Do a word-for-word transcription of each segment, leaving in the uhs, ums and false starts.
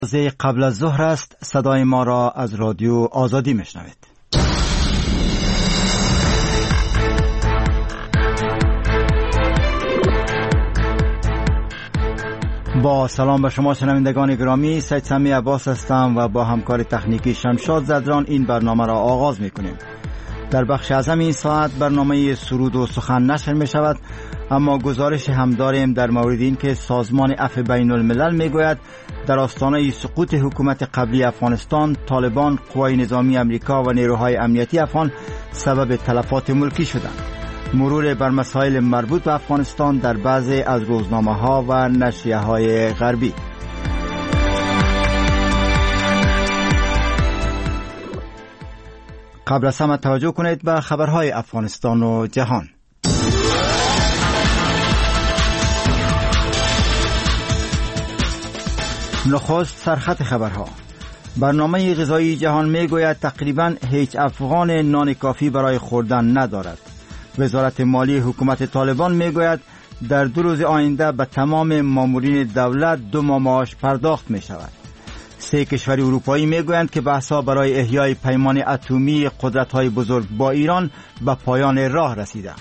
قبل از ظهر است. صدای ما را از رادیو آزادی میشنوید. با سلام به شما شنوندگان گرامی، سید سمی عباس هستم و با همکار تکنیکی شمشاد زدران این برنامه را آغاز میکنیم. در بخش اعظم این ساعت برنامه سرود و سخن نشر می شود، اما گزارش هم داریم در مورد این که سازمان عفو بین الملل می گوید در آستانه سقوط حکومت قبلی افغانستان، طالبان، قوای نظامی امریکا و نیروهای امنیتی افغان سبب تلفات ملکی شدند. مرور بر مسائل مربوط به افغانستان در بعضی از روزنامه ها و نشریه های غربی. قبل از همه توجه کنید به خبرهای افغانستان و جهان. نخست سرخط خبرها. برنامه غذایی جهان میگوید تقریبا هیچ افغان نان کافی برای خوردن ندارد. وزارت مالی حکومت طالبان میگوید در دو روز آینده به تمام مامورین دولت دو ماه معاش پرداخت می شود. سه کشور اروپایی میگویند که بحث‌ها برای احیای پیمان اتمی قدرت‌های بزرگ با ایران به پایان راه رسیده.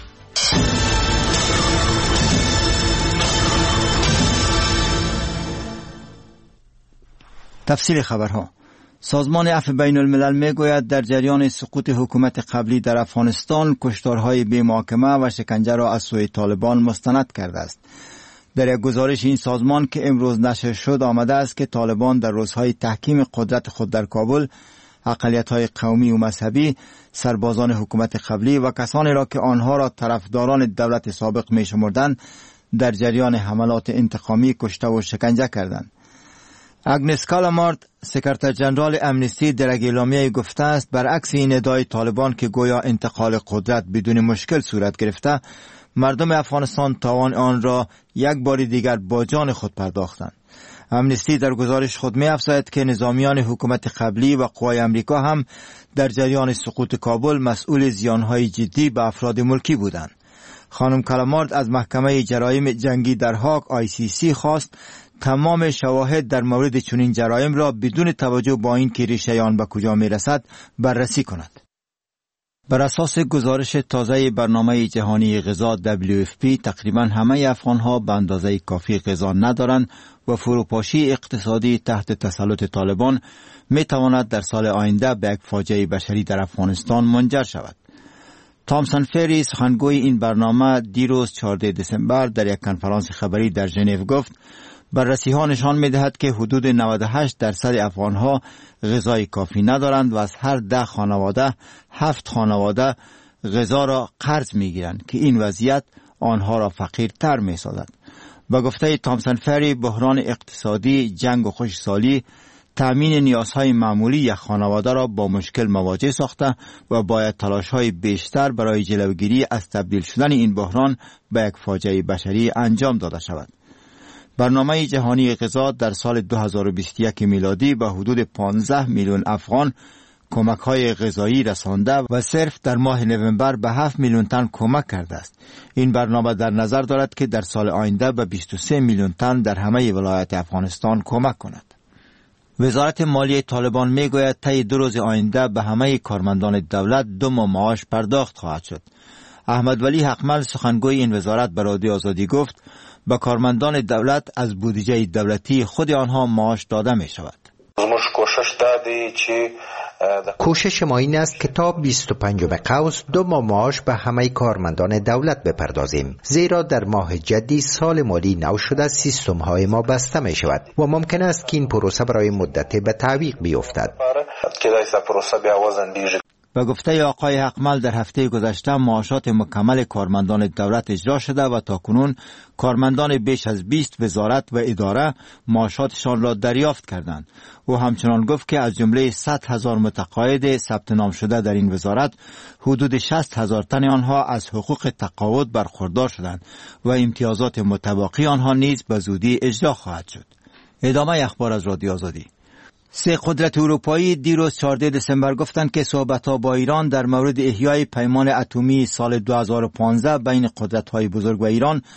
تفصیل خبرها. سازمان عفو بین الملل میگوید در جریان سقوط حکومت قبلی در افغانستان کشتارهای بی محاکمه و شکنجه را از سوی طالبان مستند کرده است. در یک گزارش این سازمان که امروز نشر شد آمده است که طالبان در روزهای تحکیم قدرت خود در کابل اقلیت‌های قومی و مذهبی، سربازان حکومت قبلی و کسانی را که آنها را طرفداران دولت سابق می‌شمردند در جریان حملات انتقامی کشته و شکنجه کردند. اگنس کالامارد، سکرتر جنرال امنستی، در یک اعلامیه گفته است برعکس این ادعای طالبان که گویا انتقال قدرت بدون مشکل صورت گرفته، مردم افغانستان تاوان آن را یک بار دیگر با جان خود پرداختند. امنستی در گزارش خود می افزاید که نظامیان حکومت قبلی و قوای امریکا هم در جریان سقوط کابل مسئول زیانهای جدی به افراد ملکی بودند. خانم کالامارد از محکمه جرایم جنگی در هاگ آی سی سی خواست تمام شواهد در مورد چنین جرایم را بدون توجه با این که ریشه آن به کجا می رسد بررسی کند. بر اساس گزارش تازه برنامه جهانی غذا دبلیو اف پی تقریبا همه افغانها به اندازه کافی غذا ندارند و فروپاشی اقتصادی تحت تسلط طالبان می تواند در سال آینده به یک فاجعه بشری در افغانستان منجر شود. تامسون فری، سخنگوی این برنامه، دیروز چهاردهم دسامبر در یک کنفرانس خبری در ژنو گفت بررسی ها نشان می دهد که حدود نود و هشت درصد افغان ها غذای کافی ندارند و از هر ده خانواده هفت خانواده غذا را قرض می گیرند که این وضعیت آنها را فقیرتر می سازد. با گفته تامسون فری، بحران اقتصادی، جنگ و خشکسالی تامین نیازهای معمولی یک خانواده را با مشکل مواجه ساخته و باید تلاش‌های بیشتر برای جلوگیری از تبدیل شدن این بحران به یک فاجعه بشری انجام داده شود. برنامه جهانی غذا در سال دو هزار و بیست و یک میلادی به حدود پانزده میلیون افغان کمک‌های غذایی رسانده و صرف در ماه نوامبر به هفت میلیون تن کمک کرده است. این برنامه در نظر دارد که در سال آینده به بیست و سه میلیون تن در همه ولایات افغانستان کمک کند. وزارت مالی طالبان میگوید طی دو روز آینده به همه کارمندان دولت دو ماه معاش پرداخت خواهد شد. احمد ولی حقمل، سخنگوی این وزارت، به رادیو آزادی گفت به کارمندان دولت از بودجه دولتی خود آنها معاش داده می شود. کوشش ما این است که تا بیست و پنجم قوس دو ماه معاش به همه کارمندان دولت بپردازیم، زیرا در ماه جدی سال مالی نو شده سیستم های ما بسته می شود و ممکن است که این پروسه برای مدتی به تعویق بیفتد. به گفته آقای حقمل در هفته گذشته معاشات مکمل کارمندان دولت اجرا شده و تاکنون کارمندان بیش از بیست وزارت و اداره معاشاتشان را دریافت کردند. او همچنان گفت که از جمله صد هزار متقاعد ثبت نام شده در این وزارت حدود شصت هزار تن آنها از حقوق تقاعد برخوردار شدند و امتیازات متباقی آنها نیز به زودی اجرا خواهد شد. ادامه اخبار از رادیو آزادی. سه قدرت اروپایی دیروز چهاردهم دسامبر گفتند که صحبت‌ها با ایران در مورد احیای پیمان اتمی سال دو هزار و پانزده بین قدرت‌های بزرگ و ایران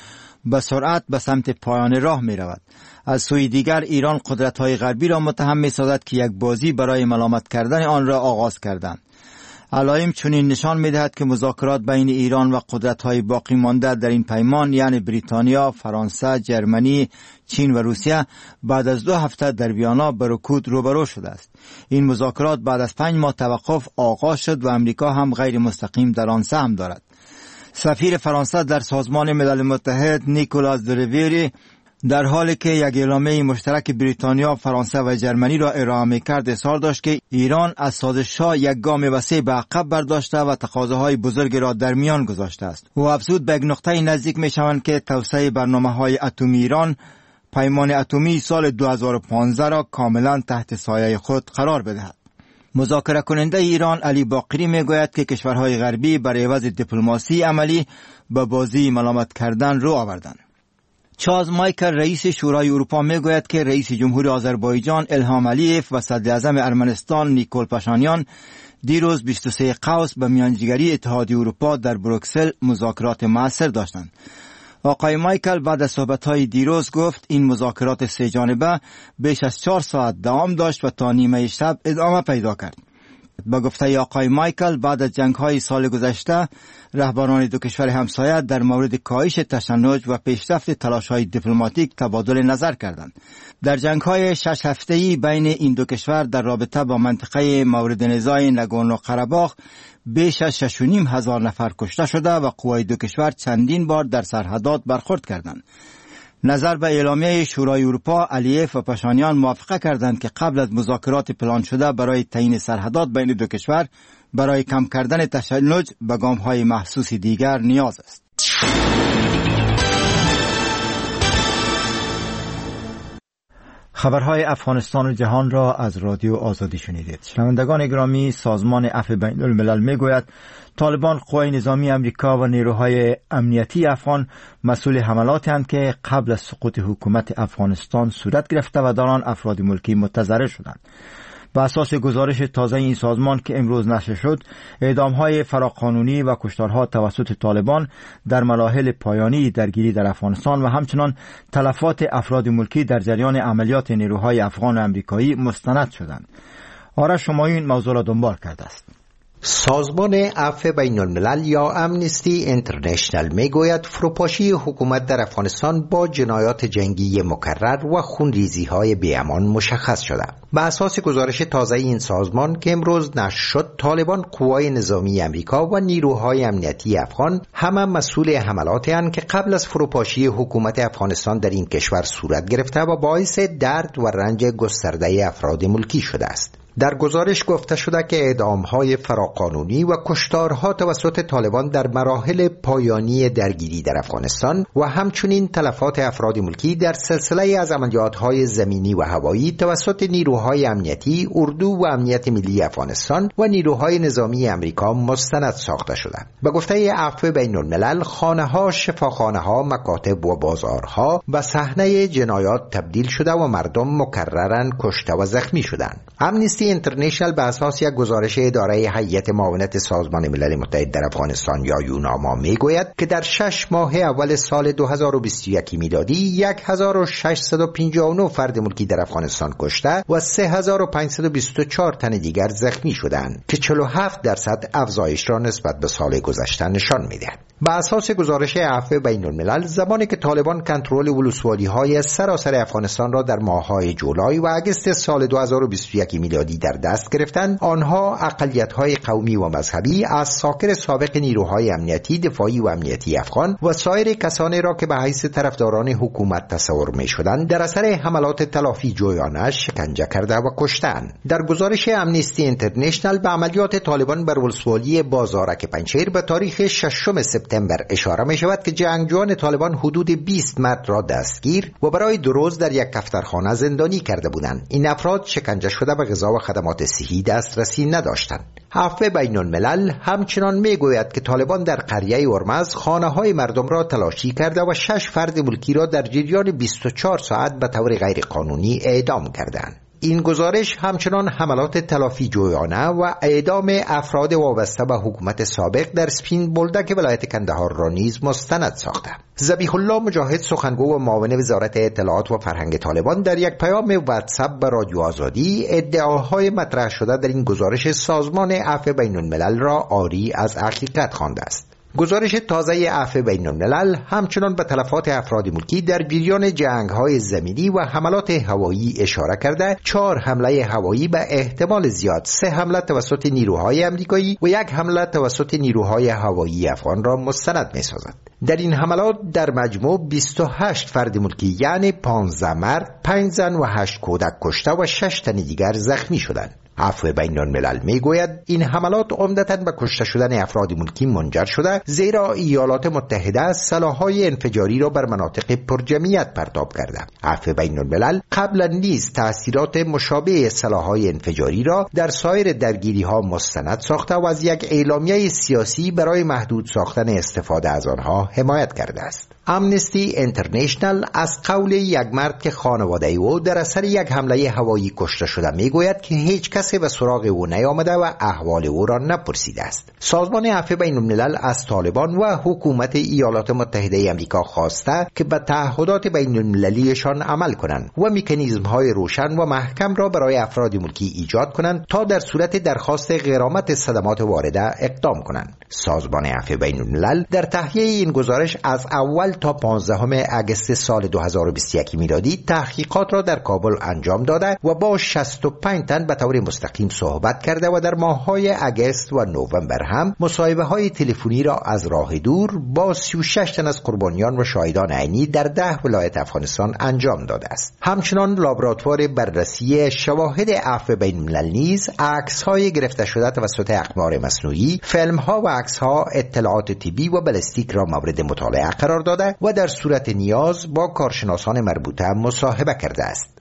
به سرعت به سمت پایان راه می رود. از سوی دیگر ایران قدرت‌های غربی را متهم می‌سازد که یک بازی برای ملامت کردن آن را آغاز کردند. علائم چنین نشان می‌دهد که مذاکرات بین ایران و قدرت‌های باقی مانده در این پیمان یعنی بریتانیا، فرانسه، جرمنی، چین و روسیه بعد از دو هفته در ویانا به رکود روبرو شده است. این مذاکرات بعد از پنج ماه توقف آغاز شد و امریکا هم غیر مستقیم در آن سهم دارد. سفیر فرانسه در سازمان ملل متحد نیکولاس دریویری در حالی که یک اعلامیه مشترک بریتانیا، فرانسه و جرمنی را ارائه می‌کرد اصرار داشت که ایران از سازش‌ها یک گام وسیع به عقب برداشته و تقاضاهای بزرگی را در میان گذاشته است. او افزود به یک نقطه نزدیک می‌شوند که توسعه برنامه‌های اتمی ایران پیمان اتمی سال دو هزار و پانزده را کاملا تحت سایه خود قرار بدهد. مذاکره کننده ایران علی باقری میگوید که کشورهای غربی برای عوض دیپلماسی عملی به بازی ملامت کردن رو آوردند. چارلز مایکل رئیس شورای اروپا میگوید که رئیس جمهور آذربایجان الهام علیف و صدر اعظم ارمنستان نیکول پاشانیان دیروز بیست و سه قوس به میانجیگری اتحادیه اروپا در بروکسل مذاکرات مؤثر داشتند. آقای مایکل بعد از صحبت‌های دیروز گفت این مذاکرات سه جانبه بیش از چهار ساعت دوام داشت و تا نیمه شب ادامه پیدا کرد. با گفته آقای مایکل بعد از جنگ‌های سال گذشته رهبران دو کشور همسایه در مورد کاهش تشنج و پیشرفت تلاش‌های دیپلماتیک تبادل نظر کردند. در جنگ‌های شش هفته‌ای بین این دو کشور در رابطه با منطقه مورد نزاع نگورنو قره‌باغ بیش از شش و نیم هزار نفر کشته شده و قوای دو کشور چندین بار در سرحدات برخورد کردند. نظر به اعلامیه شورای اروپا، علیف و پاشانیان موافقه کردند که قبل از مذاکرات پلان شده برای تعیین سرحدات بین دو کشور برای کم کردن تشنج به گام‌های محسوس دیگر نیاز است. خبرهای افغانستان و جهان را از رادیو آزادی شنیدید. شنوندگان گرامی، سازمان عفو بین الملل میگوید طالبان قوای نظامی امریکا و نیروهای امنیتی افغان مسئول حملاتی هستند که قبل از سقوط حکومت افغانستان صورت گرفته و در آن افراد ملکی متضرر شدند. بر اساس گزارش تازه این سازمان که امروز نشر شد، اعدام‌های فراقانونی و کشتارها توسط طالبان در مراحل پایانی درگیری در افغانستان و همچنان تلفات افراد ملکی در جریان عملیات نیروهای افغان و امریکایی مستند شدند. آرش شمایون موضوع را دنبال کرده است. سازمان عفو بین الملل یا امنستی اینترنشنل میگوید فروپاشی حکومت در افغانستان با جنایات جنگی مکرر و خونریزی های بی‌امان مشخص شده. به اساس گزارش تازه این سازمان که امروز نشر شد، طالبان، قوای نظامی امریکا و نیروهای امنیتی افغان همه مسئول حملاتی هستند که قبل از فروپاشی حکومت افغانستان در این کشور صورت گرفته و باعث درد و رنج گسترده افراد ملکی شده است. در گزارش گفته شده که اعدام‌های فراقانونی و کشتارها توسط طالبان در مراحل پایانی درگیری در افغانستان و همچنین تلفات افراد ملکی در سلسله از عملیات‌های زمینی و هوایی توسط نیروهای امنیتی، اردو و امنیت ملی افغانستان و نیروهای نظامی امریکا مستند ساخته شده. به گفته عفو بین الملل، خانه‌ها، شفاخانه‌ها، مکاتب و بازارها به صحنه جنایات تبدیل شده و مردم مکرراً کشته و زخمی شدند. امنستی اینترنشنل به اساس یک گزارش اداره هیئت معاونت سازمان ملل متحد در افغانستان یا یوناما میگوید که در شش ماه اول سال دو هزار و بیست و یک میلادی هزار و ششصد و پنجاه و نه فرد ملکی در افغانستان کشته و سه هزار و پانصد و بیست و چهار تن دیگر زخمی شدند که چهل و هفت درصد افزایش را نسبت به سال گذشته نشان میدهد. به اساس گزارش عفو بین الملل، زمانی که طالبان کنترل ولسوالی‌های سراسر افغانستان را در ماه‌های جولای و آگوست سال دو هزار و بیست و یک میلادی در دست گرفتند، آنها اقلیت‌های قومی و مذهبی از ساکر سابق نیروهای امنیتی، دفاعی و امنیتی افغان و سایر کسانی را که به حیث طرفداران حکومت تصور می‌شدند در اثر حملات تلافی جویانه شکنجه کرده و کشتند. در گزارش امنستی اینترنشنل به عملیات طالبان بر ولسوالی بازارک پنجشیر به تاریخ ششم سپتامبر اشاره می شود که جنگجویان طالبان حدود بیست مرد را دستگیر و برای دو روز در یک کفترخانه زندانی کرده بودند. این افراد شکنجه شده به غذا و خدمات صحی دسترسی نداشتند. عفو بین الملل همچنان می گوید که طالبان در قریه ارمز خانه های مردم را تلاشی کرده و شش فرد ملکی را در جریان بیست و چهار ساعت به طور غیر قانونی اعدام کردند. این گزارش همچنان حملات تلافی جویانه و اعدام افراد وابسته به حکومت سابق در سپین بولدک ولایت کندهار را نیز مستند ساخته. ذبیح الله مجاهد، سخنگو و معاون وزارت اطلاعات و فرهنگ طالبان، در یک پیام واتساپ به رادیو آزادی ادعاهای مطرح شده در این گزارش سازمان عفو بین الملل را عاری از حقیقت خوانده است. گزارش تازه عفو بین الملل همچنان به تلفات افراد ملکی در جریان جنگ‌های زمینی و حملات هوایی اشاره کرده چهار حمله هوایی به احتمال زیاد سه حمله توسط نیروهای امریکایی و یک حمله توسط نیروهای هوایی افغان را مستند می‌سازد. در این حملات در مجموع بیست و هشت فرد ملکی یعنی پانزده مرد، پنج زن و هشت کودک کشته و شش تن دیگر زخمی شدند. عفو بین الملل میگوید این حملات عمدتاً به کشته شدن افراد ملکی منجر شده، زیرا ایالات متحده سلاح‌های انفجاری را بر مناطق پرجمعیت پرتاب کرده. عفو بین الملل قبلا نیز تأثیرات مشابه سلاح‌های انفجاری را در سایر درگیری‌ها مستند ساخته و از یک اعلامیه سیاسی برای محدود ساختن استفاده از آنها حمایت کرده است. امنستی اینترنشنل از قول یک مرد که خانواده او در اثر یک حمله هوایی کشته شده میگوید که هیچ کسی به سراغ او نیامده و احوال او را نپرسیده است. سازمان عفو بین الملل از طالبان و حکومت ایالات متحده آمریکا خواسته که به تعهدات بین المللیشان عمل کنند و مکانیزم‌های روشن و محکم را برای افراد ملکی ایجاد کنند تا در صورت درخواست غرامت صدمات وارده اقدام کنند. سازمان عفو بین الملل در تهیه این گزارش از اول تا پانزدهم اگست سال دو هزار و بیست و یک میلادی تحقیقات را در کابل انجام داده و با شصت و پنج تن به طور مستقیم صحبت کرده و در ماه‌های اگست و نوامبر هم مصاحبه‌های تلفنی را از راه دور با سی و شش تن از قربانیان و شاهدان عینی در ده ولایت افغانستان انجام داده است. همچنان لابراتوار بررسی شواهد عفو بین الملل نیز عکس‌های گرفته شده توسط اقمار مصنوعی، فیلم‌ها و عکس‌ها، اطلاعات طبی و بالستیک را مورد مطالعه قرار داده و در صورت نیاز با کارشناسان مربوطه مصاحبه کرده است.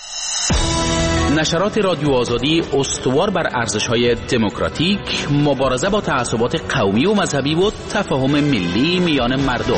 نشرات رادیو آزادی استوار بر ارزش‌های دموکراتیک، مبارزه با تعصبات قومی و مذهبی و تفاهم ملی میان مردم.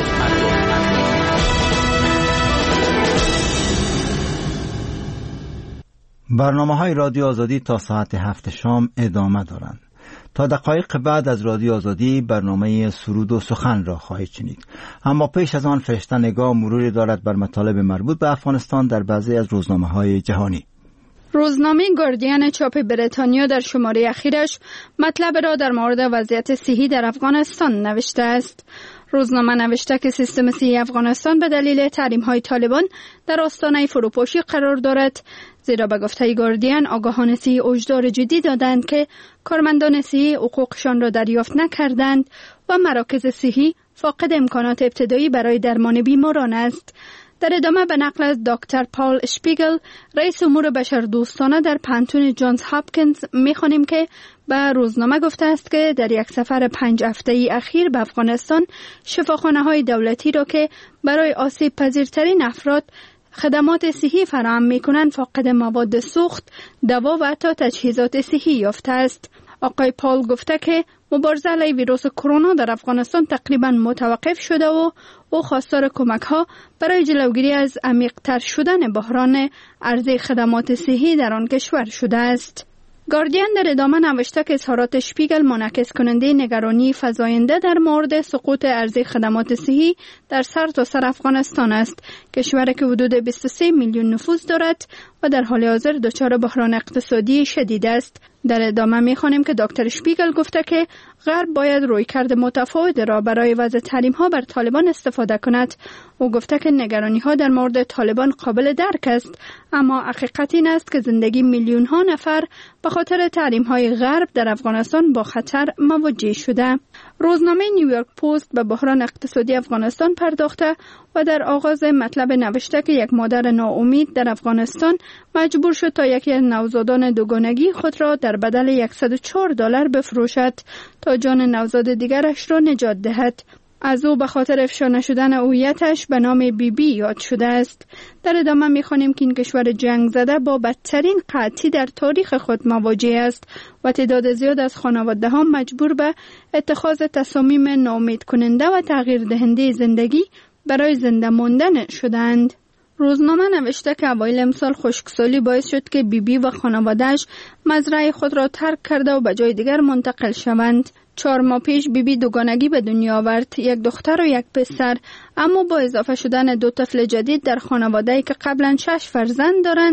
برنامه‌های رادیو آزادی تا ساعت هفت شام ادامه دارند. تا دقایق بعد از رادیو آزادی برنامه سرود و سخن را خواهید شنید. اما پیش از آن فرشته نگاه مروری دارد بر مطالب مربوط به افغانستان در بعضی از روزنامه‌های جهانی. روزنامه گاردین چاپ بریتانیا در شماره اخیرش مطلب را در مورد وضعیت صحی در افغانستان نوشته است. روزنامه نوشته که سیستم صحی افغانستان به دلیل تحریم‌های طالبان در آستانه فروپاشی قرار دارد، زیرا به گفته گاردین آگاهان صحی هشدار جدی دادند که کارمندان صحی حقوقشان را دریافت نکردند و مراکز صحی فاقد امکانات ابتدایی برای درمان بیماران است. در ادامه به نقل از دکتر پال اشپیگل، رئیس امور بشردوستانه در پانتون جانز هاپکینز، می‌خوانیم که به روزنامه گفته است که در یک سفر پنج هفته‌ای اخیر به افغانستان، شفاخانه‌های دولتی را که برای آسیب پذیرترین افراد خدمات صحی فراهم می‌کنند فاقد مواد سوخت، دوا و حتی تجهیزات صحی یافته است. آقای پال گفته که مبارزه علیه ویروس کرونا در افغانستان تقریباً متوقف شده و او خواستار کمک‌ها برای جلوگیری از عمیق‌تر شدن بحران عرضه خدمات صحی در آن کشور شده است. گاردین در ادامه نوشته که اظهارات اشپیگل منعکس کننده نگرانی فزاینده در مورد سقوط عرضه خدمات صحی در سرتاسر سر افغانستان است، کشوری که حدود بیست و سه میلیون نفوس دارد و در حال حاضر دچار بحران اقتصادی شدید است. در ادامه می‌خوانیم که دکتر اشپیگل گفته که غرب باید رویکرد متفاوت را برای وضع تحریم‌ها بر طالبان استفاده کند. او گفته که نگرانی‌ها در مورد طالبان قابل درک است، اما حقیقت این است که زندگی میلیون‌ها نفر به خاطر تحریم‌های غرب در افغانستان با خطر مواجه شده. روزنامه نیویورک پست به بحران اقتصادی افغانستان پرداخته و در آغاز مطلب نوشته که یک مادر ناامید در افغانستان مجبور شد تا یکی از نوزادان دوگانگی خود را در بدل صد و چهار دلار بفروشد تا جان نوزاد دیگرش را نجات دهد. از او به خاطر افشا نشدن هویتش به نام بی بی یاد شده است. در ادامه می‌خوانیم که این کشور جنگ زده با بدترین قحطی در تاریخ خود مواجه است و تعداد زیاد از خانواده‌ها مجبور به اتخاذ تصامیم ناامید کننده و تغییر دهنده زندگی برای زنده ماندن شدند. روزنامه نوشته که اوایل امسال خشکسالی باعث شد که بیبی و خانواده‌اش مزرعه خود را ترک کرده و به جای دیگر منتقل شوند. چهار ماه پیش بیبی دوگانگی به دنیا آورد، یک دختر و یک پسر، اما با اضافه شدن دو طفل جدید در خانواده‌ای که قبلا شش فرزند دارند